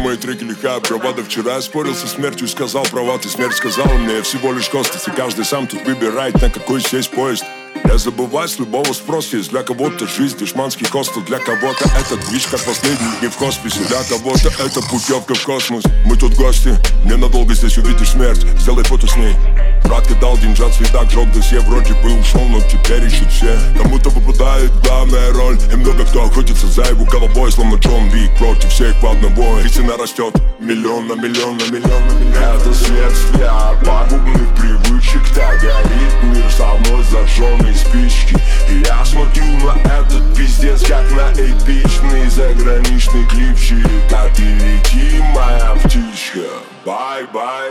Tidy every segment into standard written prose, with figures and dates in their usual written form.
мои треки лихая бравада. Вчера я спорил со смертью, сказал права ты. Смерть сказала мне, я всего лишь костас. И каждый сам тут выбирает, на какой сесть поезд. Я забываю с любого спроса. Есть для кого-то жизнь дешманский хостел. Для кого-то этот движ как последний дни в хосписе. Для кого-то это путевка в космос. Мы тут гости, ненадолго здесь увидишь смерть. Сделай фото с ней. Братка дал деньжат, свитак, жёг досье. Вроде бы ушел, но теперь ищут все. Кому-то выпадает главная роль. И много кто охотится за его головой. Словно Джон Вик против всех в одного. Истина растет миллион на миллион на миллион на миллион. Это следствие пагубных привычек. Так горит мир со мной зажженной спички. И я смотрю на этот пиздец, как на эпичный заграничный клипчик. А ты лети, моя птичка, бай-бай.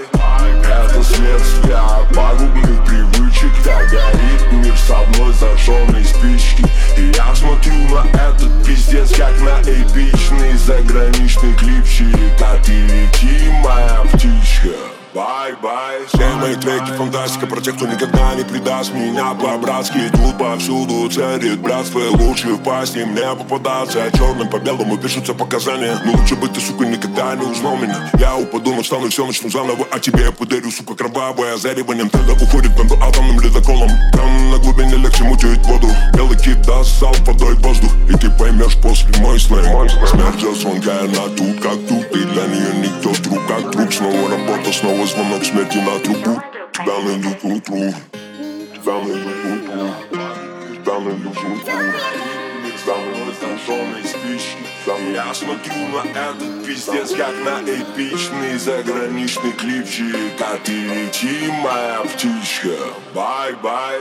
Это следствие пагубных привычек. Так горит мир со мной зажженной спички. И я смотрю на этот пиздец, как на эпичный заграничный клипчик. А ты лети, моя птичка, бай-бай. Все мои треки фантастика про тех, кто никогда не предаст меня по-братски. Тут повсюду царит братство, лучше в пасти мне попадаться. Черным по белому пишутся показания. Но лучше бы ты, сука, никогда не узнал меня. Я упаду, но встану и все начну заново. А тебе я подарю, сука, кровавое озариванием. Тогда уходит между атомным ледоколом. Там на глубине легче мутить воду. Белый кит даст салт водой воздух. И ты поймешь после мой сленг. Смерть звонкая, она тут как тут. И для нее никто друг как друг. Снова работа, снова звонок смерти на трубу. Тебя найду к утру. Тебя найду к утру. Тебя найду к утру. Тебя найду зажженной спички. Я смотрю на этот пиздец, как на эпичный заграничный клипчик. А ты лети, моя птичка, бай-бай.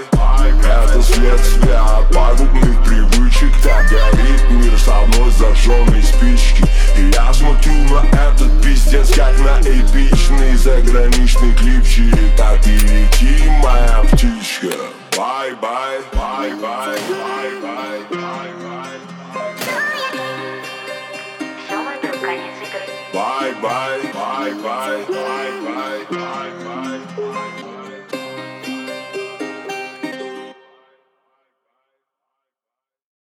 Это следствие пагубных привычек. Так горит мир со мной зажженной спички. И я смотрю на этот пиздец, как на эпичный заграничный клипчик. А ты лети, моя птичка, бай-бай, бай-бай, бай-бай, бай-бай. Bye bye, bye bye.